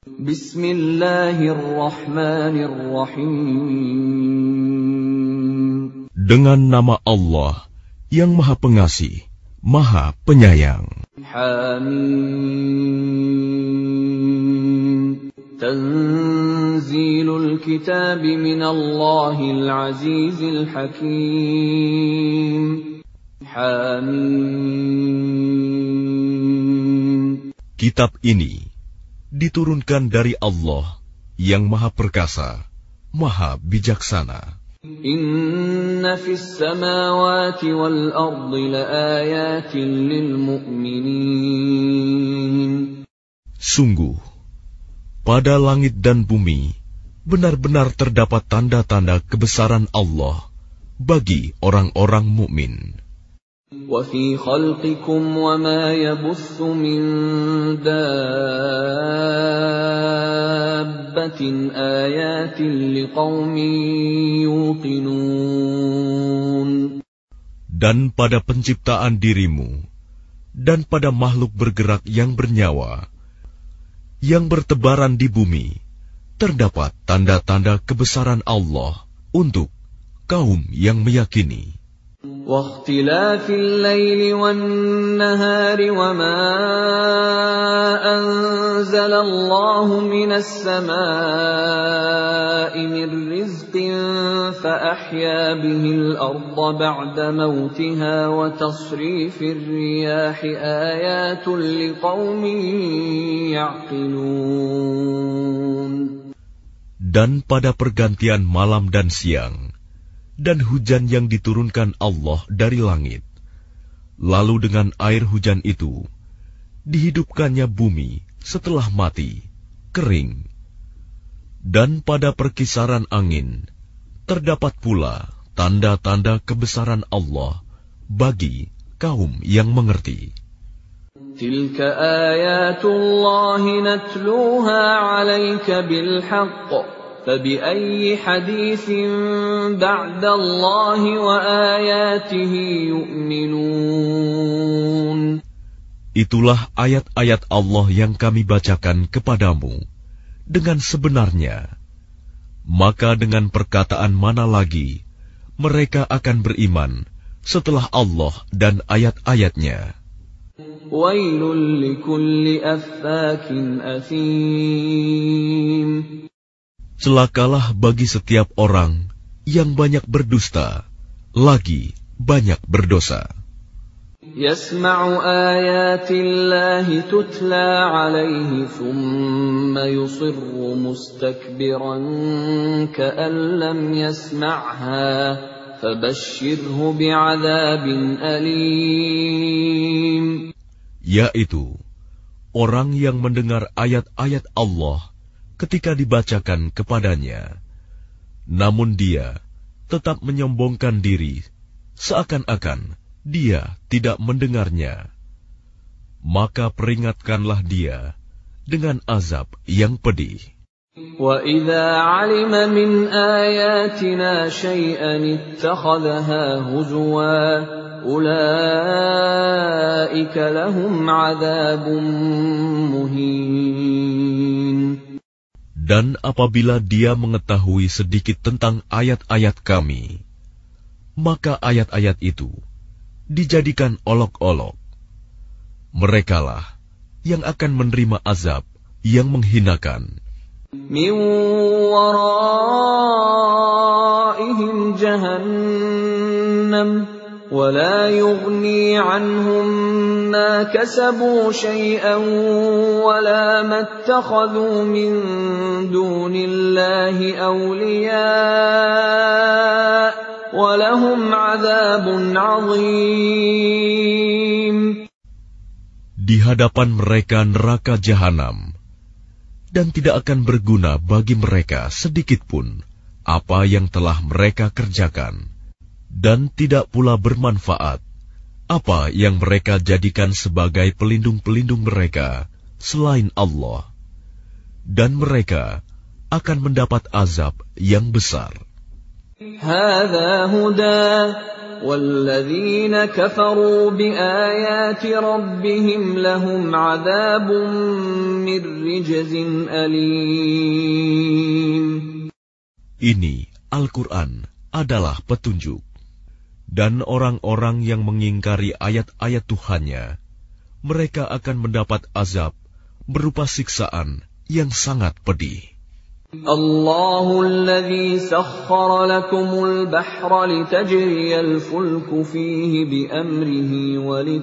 Bismillahirrahmanirrahim. Dengan nama Allah yang Maha Pengasih, Maha Penyayang. Hamim. Tanzilul kitab minallahil azizil hakim. Hamim. Kitab ini diturunkan dari Allah yang Maha Perkasa, Maha Bijaksana. Inna fis samawati wal ardi laayatin lil mu'minin. Sungguh, pada langit dan bumi benar-benar terdapat tanda-tanda kebesaran Allah bagi orang-orang mukmin. Wa fi khalqikum wa ma yabuthu min dabbatin ayatin liqaumin yuqinun. Dan pada penciptaan dirimu dan pada makhluk bergerak yang bernyawa yang bertebaran di bumi terdapat tanda-tanda kebesaran Allah untuk kaum yang meyakini. واختلاف الليل والنهار وما أنزل الله من السماء من رزق فأحيا به الأرض بعد موتها وتصريف الرياح آيات لقوم يعقلون. Dan pada pergantian malam dan siang dan hujan yang diturunkan Allah dari langit, lalu dengan air hujan itu dihidupkannya bumi setelah mati, kering. Dan pada perkisaran angin terdapat pula tanda-tanda kebesaran Allah bagi kaum yang mengerti. Tilka ayatullahi natluha 'alaika bil haqq. فَبِأَيِّ حَدِيثٍ بَعْدَ اللَّهِ وَآيَاتِهِ يُؤْمِنُونَ. Itulah ayat-ayat Allah yang kami bacakan kepadamu dengan sebenarnya. Maka dengan perkataan mana lagi mereka akan beriman setelah Allah dan ayat-ayatnya. Wailul likulli affakin athim. Celakalah bagi setiap orang yang banyak berdusta, lagi banyak berdosa. Yasma'u ayatillahi tutla 'alaihi thumma yusirru mustakbiran ka'an lam yasma'ha fabashshirhu bi'adzabin alim. Yaitu orang yang mendengar ayat-ayat Allah ketika dibacakan kepadanya, namun dia tetap menyombongkan diri, seakan-akan dia tidak mendengarnya. Maka peringatkanlah dia dengan azab yang pedih. Wa idza 'alima min ayatina syai'an ittakhadhaha huzwa ulaika lahum 'adzabun muhin. Dan apabila dia mengetahui sedikit tentang ayat-ayat kami, maka ayat-ayat itu dijadikan olok-olok. Merekalah yang akan menerima azab yang menghinakan. Min waraihim jahannam wa la yughni anhum ma kasabu shay'an wa la mattakhadhu min dunillahi awliya wa lahum 'adzabun 'adzim. Di hadapan mereka neraka jahanam, dan tidak akan berguna bagi mereka sedikitpun apa yang telah mereka kerjakan, dan tidak pula bermanfaat apa yang mereka jadikan sebagai pelindung-pelindung mereka selain Allah, dan mereka akan mendapat azab yang besar. Hadza huda walladzina kafaru biayati rabbihim lahum 'adzabun مِّن رِّجْزٍ أَلِيمٍ. Ini Al-Quran adalah petunjuk. Dan orang-orang yang mengingkari ayat-ayat Tuhannya, mereka akan mendapat azab berupa siksaan yang sangat pedih. Allahu alladhi sakhkhara lakumul bahra litajriyal fulku fihi bi'amrihi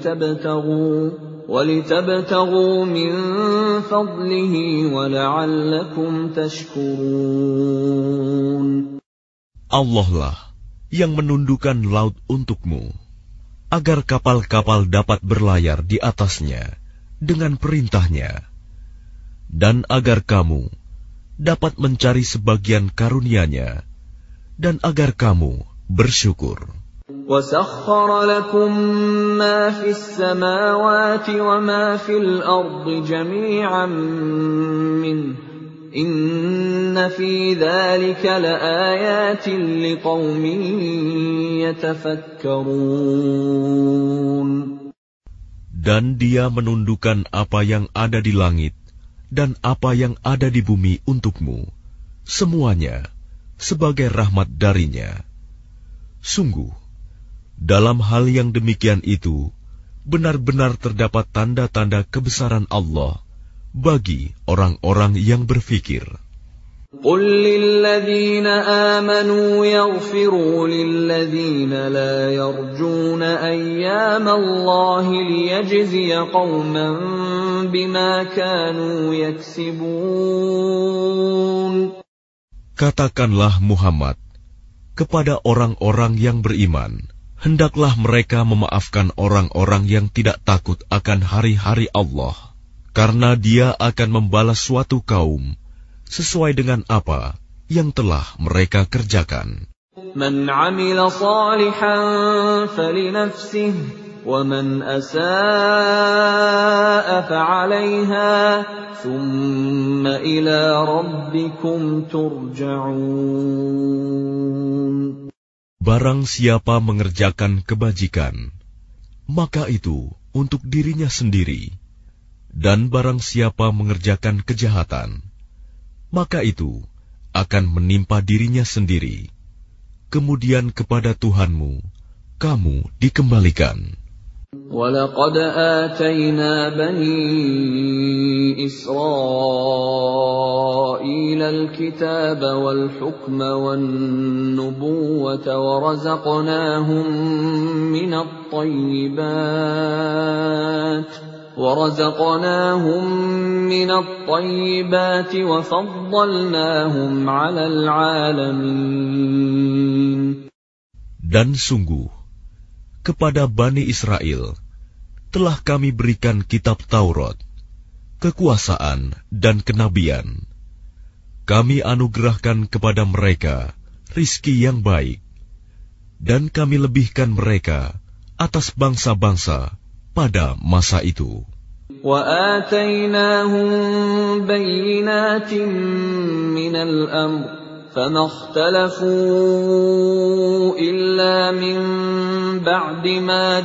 walitabtaghu min fadlihi wa la'allakum tashkurun. Allah lah yang menundukkan laut untukmu, agar kapal-kapal dapat berlayar di atasnya dengan perintahnya, dan agar kamu dapat mencari sebagian karunia-Nya, dan agar kamu bersyukur. وَسَخَّرَ لَكُم مَّا فِي السَّمَاوَاتِ وَمَا فِي الْأَرْضِ جَمِيعًا مِّنْهُ إِنَّ فِي ذَلِكَ لَآيَاتٍ لِقَوْمٍ يَتَفَكَّرُونَ. Dan Dia menundukkan apa yang ada di langit dan apa yang ada di bumi untukmu, semuanya sebagai rahmat darinya. Sungguh, dalam hal yang demikian itu, benar-benar terdapat tanda-tanda kebesaran Allah bagi orang-orang yang berfikir. قُل لِّلَّذِينَ آمَنُوا يَغْفِرُوا لِلَّذِينَ لَا يَرْجُونَ أَيَّامَ اللَّهِ لِيَجْزِيَ قَوْمًا بِمَا كَانُوا يَكْسِبُونَ. Katakanlah Muhammad kepada orang-orang yang beriman, hendaklah mereka memaafkan orang-orang yang tidak takut akan hari-hari Allah, karena Dia akan membalas suatu kaum sesuai dengan apa yang telah mereka kerjakan. Man 'amila shalihan falinafsihi wa man asaa'a fa'alayha thumma ila rabbikum turja'un. Barang siapa mengerjakan kebajikan, maka itu untuk dirinya sendiri, dan barang siapa mengerjakan kejahatan, maka itu akan menimpa dirinya sendiri. Kemudian kepada Tuhanmu kamu dikembalikan. وَلَقَدْ آتَيْنَا بَنِي إِسْرَائِيلَ الْكِتَابَ وَالْحُكْمَ وَالنُّبُوَّةَ وَرَزَقْنَاهُم مِّنَ الطَّيِّبَاتِ وَفَضَّلْنَاهُمْ عَلَى الْعَالَمِينَ. Dan sungguh, kepada Bani Israel telah kami berikan kitab Taurat, kekuasaan dan kenabian. Kami anugerahkan kepada mereka rizki yang baik, dan kami lebihkan mereka atas bangsa-bangsa pada masa itu. وَآتَيْنَاهُمْ بَيِّنَاتٍ مِّنَ الْأَمْرِ فَمَا اخْتَلَفُوا إِلَّا مِن بَعْدِ مَا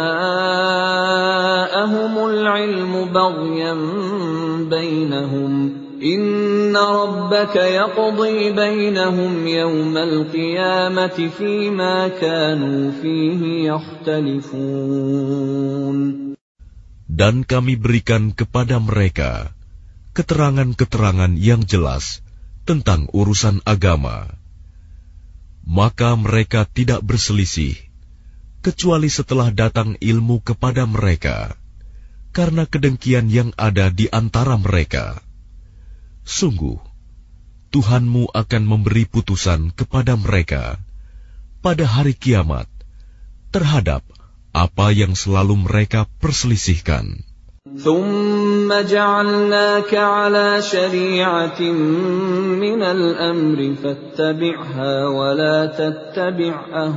جَاءَهُمُ الْعِلْمُ بَغْيًا بَيْنَهُمْ إِنَّ رَبَّكَ يَقْضِي بَيْنَهُمْ يَوْمَ الْقِيَامَةِ فِيمَا كَانُوا فِيهِ يَخْتَلِفُونَ. Dan kami berikan kepada mereka keterangan-keterangan yang jelas tentang urusan agama. Maka mereka tidak berselisih, kecuali setelah datang ilmu kepada mereka, karena kedengkian yang ada di antara mereka. Sungguh, Tuhanmu akan memberi putusan kepada mereka pada hari kiamat terhadap apa yang selalu mereka perselisihkan. ثُمَّ جَعَلْنَاكَ عَلَى شَرِيعَةٍ مِّنَ الْأَمْرِ فَاتَّبِعْهَا وَلَا تَتَّبِعْ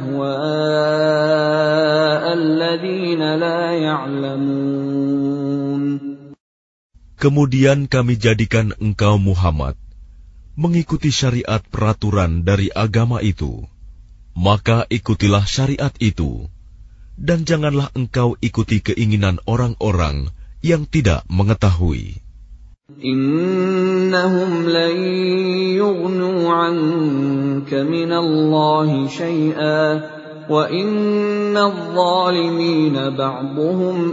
أَهْوَاءَ الَّذِينَ لَا يَعْلَمُونَ. Kemudian kami jadikan engkau Muhammad mengikuti syariat peraturan dari agama itu, maka ikutilah syariat itu, dan janganlah engkau ikuti keinginan orang-orang yang tidak mengetahui. Innahum lan yughnu 'anka minallahi syai'an wa innadh dhalimina ba'dhuhum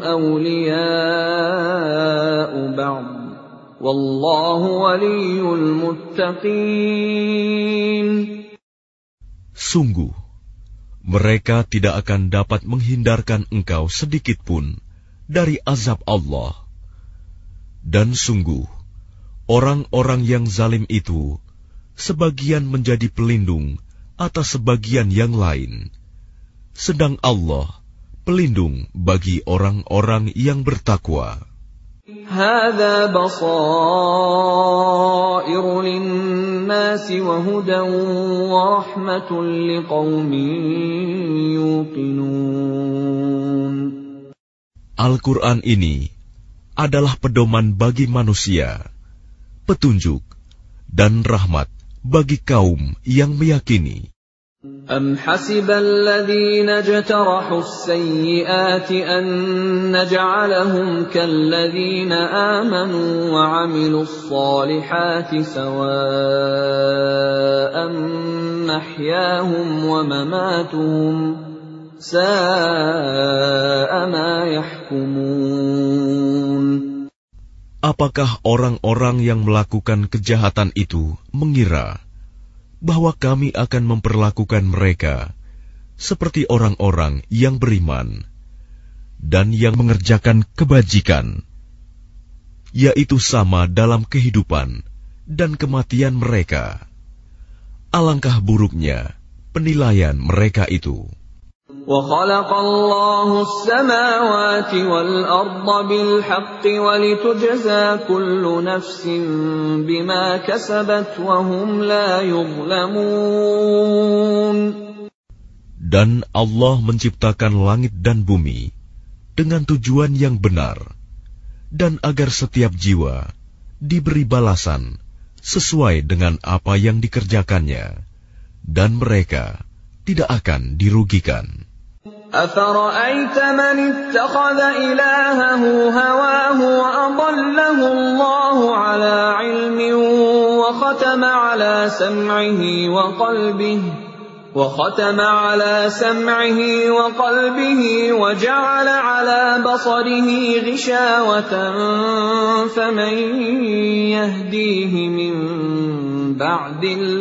awliya'u ba'd wallahu waliyyul muttaqin. Sungguh, mereka tidak akan dapat menghindarkan engkau sedikit pun dari azab Allah. Dan sungguh, orang-orang yang zalim itu sebagian menjadi pelindung atas sebagian yang lain, sedang Allah pelindung bagi orang-orang yang bertakwa. Hadza basairu lin-nasi wa hudan wa rahmatun liqaumin yuqinun. Al-Quran ini adalah pedoman bagi manusia, petunjuk dan rahmat bagi kaum yang meyakini. Am hasibal ladzina jtarahu as-sayyi'ati an naj'alahum kalladzina amanu wa 'amilus salihati sawa'an mahyahum wa mamatuhum sa'a ma yahkumun. Apakah orang-orang yang melakukan kejahatan itu mengira bahwa kami akan memperlakukan mereka seperti orang-orang yang beriman dan yang mengerjakan kebajikan, yaitu sama dalam kehidupan dan kematian mereka? Alangkah buruknya penilaian mereka itu. وَخَلَقَ اللَّهُ السَّمَاوَاتِ وَالْأَرْضَ بِالْحَقِّ وَلِتُجْزَى كُلُّ نَفْسٍ بِمَا كَسَبَتْ وَهُمْ لَا يُظْلَمُونَ. Dan Allah menciptakan langit dan bumi dengan tujuan yang benar, dan agar setiap jiwa diberi balasan sesuai dengan apa yang dikerjakannya, dan mereka tidak akan dirugikan. أَفَرَأَيْتَ مَنِ اتَّخَذَ إِلَٰهَهُ هَوَاهُ وَأَضَلَّهُ اللَّهُ عَلَىٰ عِلْمٍ وَخَتَمَ عَلَىٰ سَمْعِهِ وَقَلْبِهِ وَجَعَلَ عَلَىٰ بَصَرِهِ غِشَاوَةً فَمَن يَهْدِيهِ مِن بَعْدِ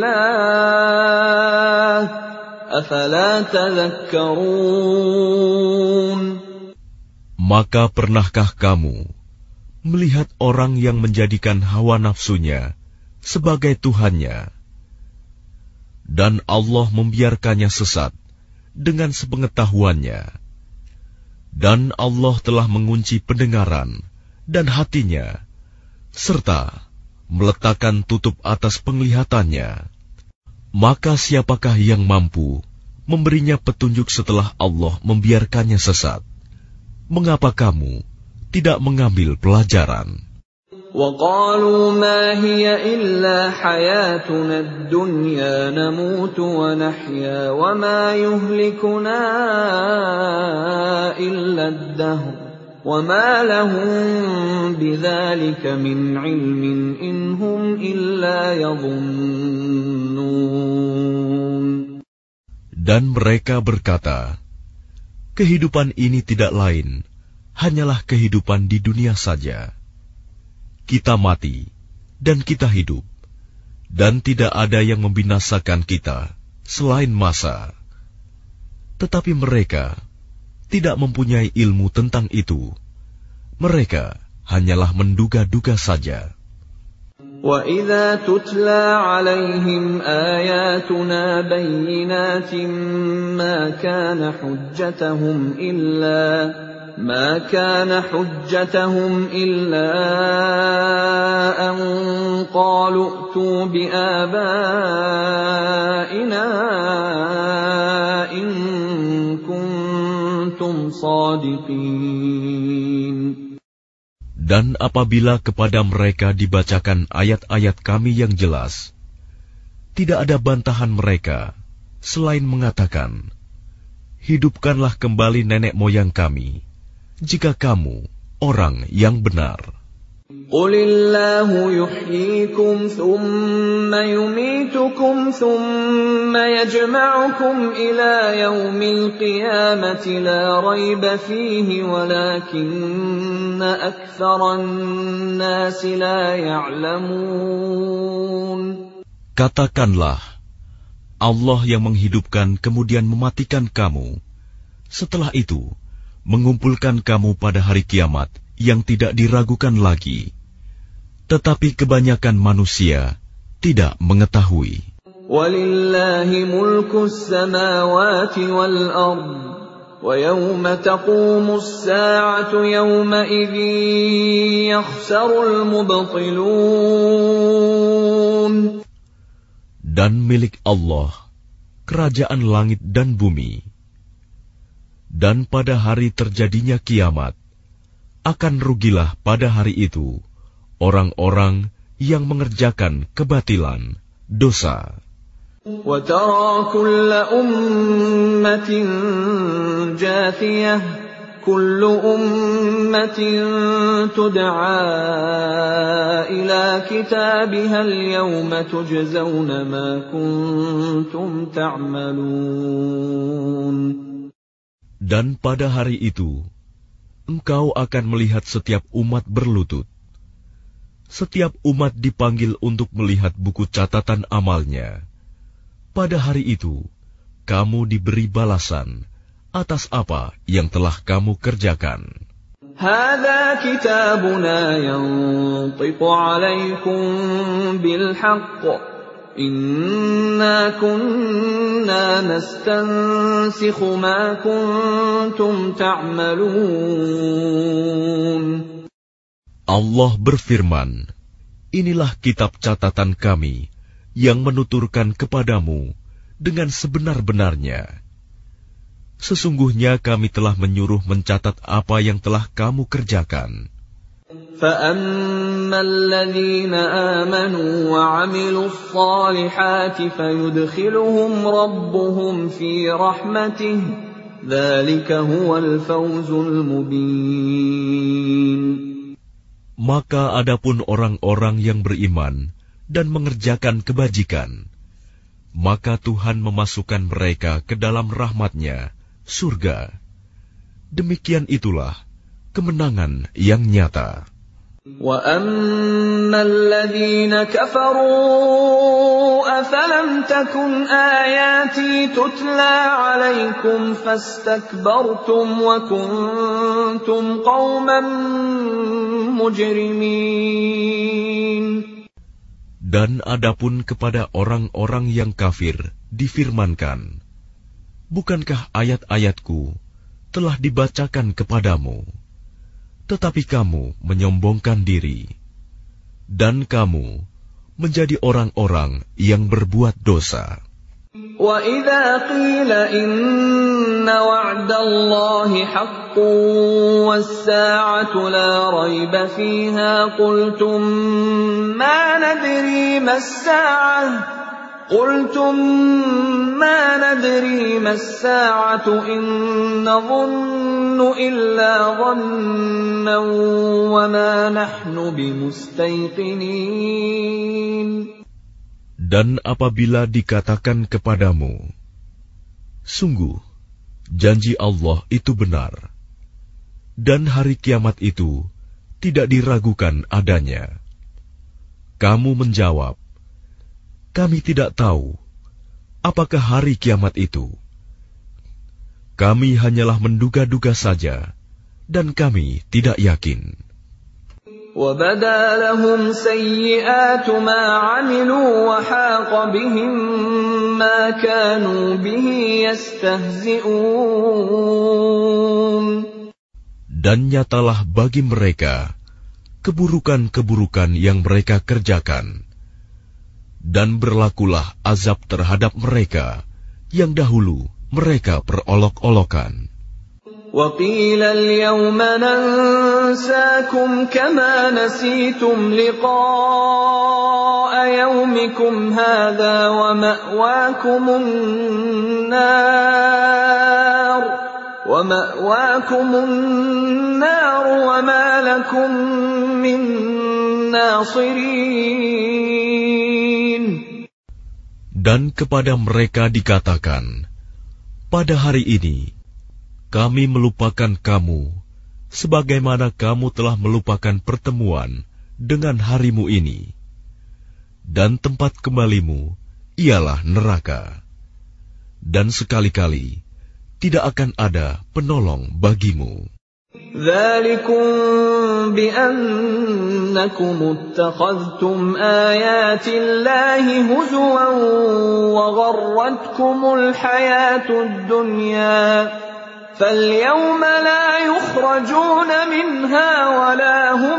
اللَّهِ أَفَلَا تَذَكَّرُونَ. Maka pernahkah kamu melihat orang yang menjadikan hawa nafsunya sebagai Tuhannya, dan Allah membiarkannya sesat dengan sepengetahuannya, dan Allah telah mengunci pendengaran dan hatinya, serta meletakkan tutup atas penglihatannya? Maka siapakah yang mampu memberinya petunjuk setelah Allah membiarkannya sesat? Mengapa kamu tidak mengambil pelajaran? وَقَالُوا مَا هِيَ إِلَّا حَيَاتُنَا الدُّنْيَا نَمُوتُ وَنَحْيَا وَمَا يُهْلِكُنَا إِلَّا الدَّهْرُ وَمَا لَهُم بِذَلِكَ مِنْ عِلْمٍ إِنْ هُمْ إِلَّا يَظُنُّونَ. Dan mereka berkata, kehidupan ini tidak lain, hanyalah kehidupan di dunia saja. Kita mati, dan kita hidup, dan tidak ada yang membinasakan kita selain masa. Tetapi mereka tidak mempunyai ilmu tentang itu. Mereka hanyalah menduga-duga saja. وَإِذَا تُتْلَى عَلَيْهِمْ آيَاتُنَا بَيِّنَاتٍ مَا كَانَ حُجَّتَهُمْ إِلَّا أَن قَالُوا ائْتُوا بِآبَائِنَا إِن كُنتُمْ صَادِقِينَ. Dan apabila kepada mereka dibacakan ayat-ayat kami yang jelas, tidak ada bantahan mereka selain mengatakan, hidupkanlah kembali nenek moyang kami, jika kamu orang yang benar. قُلِ اللَّهُ يُحْيِيكُمْ ثُمَّ يُمِيتُكُمْ ثُمَّ يَجْمَعُكُمْ إِلَى يَوْمِ الْقِيَامَةِ لَا رَيْبَ فِيهِ وَلَكِنَّ أَكْثَرَ النَّاسِ لَا يَعْلَمُونَ. Katakanlah, Allah yang menghidupkan kemudian mematikan kamu, setelah itu mengumpulkan kamu pada hari kiamat yang tidak diragukan lagi. Tetapi kebanyakan manusia tidak mengetahui. وَلِلَّهِ مُلْكُ السَّمَاوَاتِ وَالْأَرْضِ وَيَوْمَ تَقُومُ السَّاعَةُ يَوْمَئِذٍ يَخْسَرُ الْمُبْطِلُونَ. Dan milik Allah kerajaan langit dan bumi. Dan pada hari terjadinya kiamat, akan rugilah pada hari itu orang-orang yang mengerjakan kebatilan, dosa. وَتَرَى كُلَّ أُمَّةٍ جَاثِيَةً كُلُّ أُمَّةٍ تُدْعَى إِلَى كِتَابِهَا الْيَوْمَ تُجْزَوْنَ مَا كُنتُمْ تَعْمَلُونَ. Dan pada hari itu, engkau akan melihat setiap umat berlutut. Setiap umat dipanggil untuk melihat buku catatan amalnya. Pada hari itu, kamu diberi balasan atas apa yang telah kamu kerjakan. هَذَا كِتَابُنَا يَنطِقُ عَلَيْكُمْ بِالْحَقِّ إِنَّا كُنَّا نَسْتَنسِخُ مَا كُنتُمْ تَعْمَلُونَ. Allah berfirman, inilah kitab catatan kami yang menuturkan kepadamu dengan sebenar-benarnya. Sesungguhnya kami telah menyuruh mencatat apa yang telah kamu kerjakan. فَأَمَّا الَّذِينَ آمَنُوا وَعَمِلُوا الصَّالِحَاتِ فَيُدْخِلُهُمْ رَبُّهُمْ فِي رَحْمَتِهِ ذَلِكَ هُوَ الْفَوْزُ الْمُبِينُ. Maka adapun orang-orang yang beriman dan mengerjakan kebajikan, maka Tuhan memasukkan mereka ke dalam rahmat-Nya, surga. Demikian itulah kemenangan yang nyata. وَأَمَّا الَّذِينَ كَفَرُوا أَفَلَمْ تَكُنْ آيَاتِي تُتْلَى عَلَيْكُمْ فَاسْتَكْبَرْتُمْ وَكُنْتُمْ قَوْمًا مُجْرِمِينَ. Dan adapun kepada orang-orang yang kafir difirmankan, bukankah ayat-ayatku telah dibacakan kepadamu, tetapi kamu menyombongkan diri, dan kamu menjadi orang-orang yang berbuat dosa. وَإِذَا قِيلَ إِنَّ وَعْدَ اللَّهِ حَقٌّ وَالسَّاعَةُ لَا رَيْبَ فِيهَا قُلْتُم مَّا نَدْرِي مَا السَّاعَةُ إِن نَّظُنُّ إِلَّا ظَنًّا وَمَا نَحْنُ بِمُسْتَيْقِنِينَ. Dan apabila dikatakan kepadamu, sungguh, janji Allah itu benar, dan hari kiamat itu tidak diragukan adanya. Kamu menjawab, kami tidak tahu apakah hari kiamat itu. Kami hanyalah menduga-duga saja, dan kami tidak yakin. وَبَدَا لَهُمْ سَيِّئَاتُ مَا عَمِلُوا وَحَاقَ بِهِم مَّا كَانُوا بِهِ يَسْتَهْزِئُونَ. Dan nyatalah bagi mereka keburukan-keburukan yang mereka kerjakan, dan berlakulah azab terhadap mereka yang dahulu mereka perolok-olokan. وَقِيلَ الْيَوْمَ نَنسَاكُمْ كَمَا نَسِيتُمْ لِقَاءَ يَوْمِكُمْ هَٰذَا وَمَأْوَاكُمُ النَّارُ وَمَا لَكُم مِن نَاصِرِينَ. Dan kepada mereka dikatakan, pada hari ini kami melupakan kamu sebagaimana kamu telah melupakan pertemuan dengan harimu ini, dan tempat kembalimu ialah neraka, dan sekali-kali tidak akan ada penolong bagimu. ذَلِكُمْ بِأَنَّكُمُ اتَّخَذْتُمْ آيَاتِ اللَّهِ هُزُوًا وَغَرَّتْكُمُ الْحَيَاةُ الدُّنْيَا فَالْيَوْمَ لَا يُخْرَجُونَ مِنْهَا وَلَا هُمْ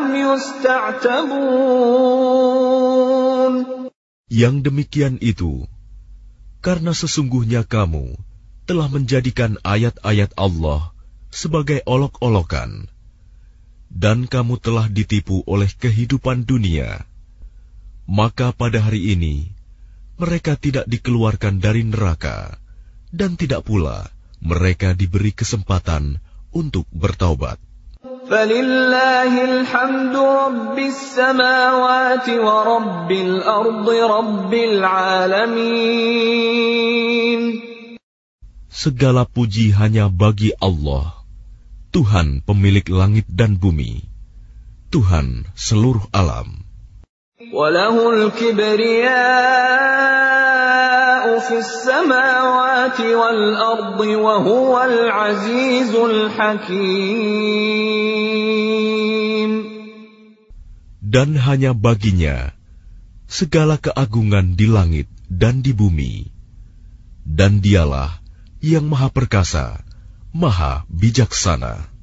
يُسْتَعْتَبُونَ. Yang demikian itu karena sesungguhnya kamu telah menjadikan ayat-ayat Allah sebagai olok-olokan, dan kamu telah ditipu oleh kehidupan dunia. Maka pada hari ini mereka tidak dikeluarkan dari neraka, dan tidak pula mereka diberi kesempatan untuk bertaubat. فَلِلَّهِ الْحَمْدُ رَبِّ السَّمَاوَاتِ وَرَبِّ الْأَرْضِ رَبِّ الْعَالَمِينَ. Segala puji hanya bagi Allah, Tuhan pemilik langit dan bumi, Tuhan seluruh alam. وَلَهُ الْكِبْرِيَاءُ فِي السَّمَاوَاتِ وَالْأَرْضِ وَهُوَ الْعَزِيزُ الْحَكِيمُ. Dan hanya baginya segala keagungan di langit dan di bumi, dan dialah yang maha perkasa, maha bijaksana.